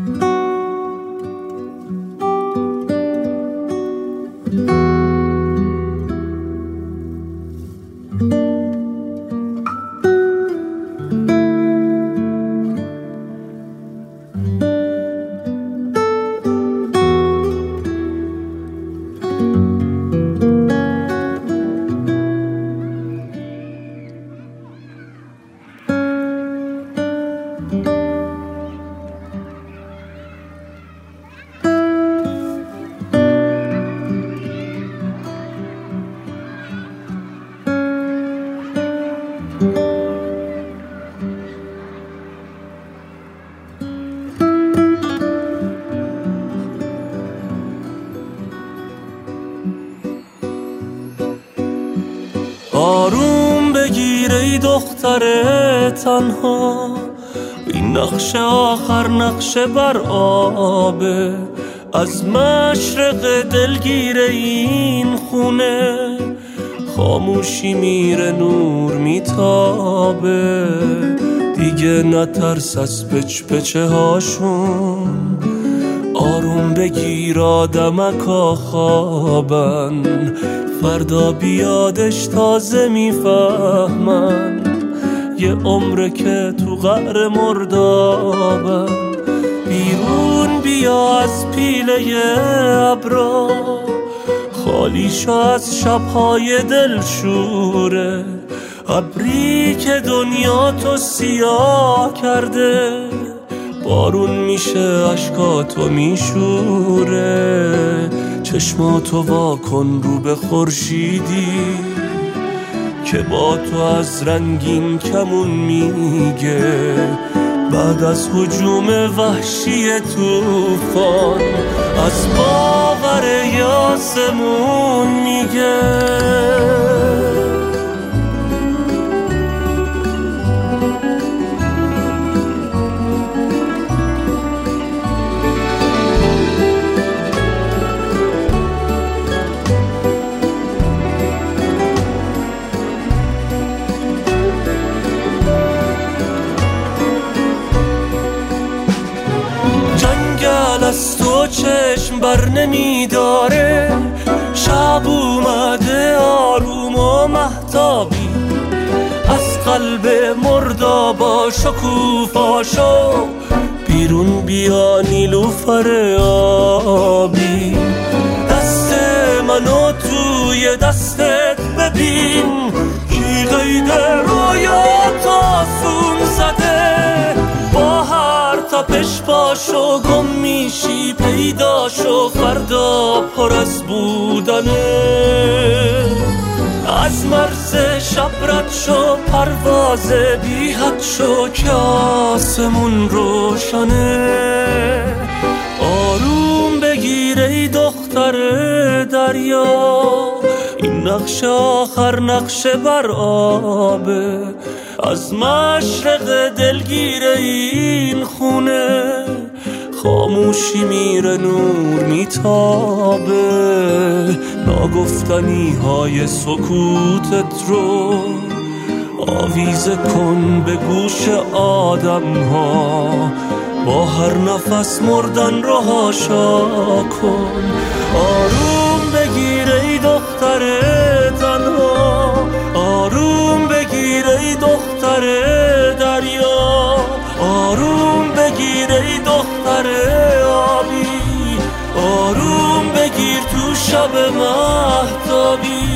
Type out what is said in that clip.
آروم بگیر ای دختر تنها، این نقش آخر نقش بر آبه، از مشرق دلگیر این خونه خاموشی میره نور میتابه، دیگه نترس از پچ پچه هاشون، آروم بگیر آدمکا خوابن، فردا بیادش تازه میفهمن، یه عمره که تو قعر مردابن، بیرون بیا از پیله ابرا، خالی شو از شبهای دلشوره، ابری که دنیا تو سیاه کرده، بارون میشه عشقاتو میشوره، چشماتو وا کن رو به خورشیدی که با تو از رنگین کمون میگه، بعد از هجوم وحشی طوفان از باور یاسمون میگه. از تو چشم بر نمیداره، شب اومده آروم و مهتابی، از قلب مردابا شکوفاشو بیرون بیا نیلوفر آبی، دست منو توی دستت ببین، کی قید رویات آسون زده، با هر تپش باشو گم میشی پیداشو، فردا پر از بودنه، از مرز شب رد شو پرواز بی حد شو که آسمون روشنه، آروم بگیر ای دختر دریا، این نقش آخر نقش بر آبه، از مشرق دلگیر این خونه خاموشی میره نور میتابه، ناگفتنی های سکوتت رو آویزه کن به گوش آدم ها، با هر نفس مردن رو هاشا کن، آروم بگیر ای دختر تنها، آروم بگیر ای دختر دریا، آروم بگیر ای دختر آبی، آروم بگیر تو شب مهتابی.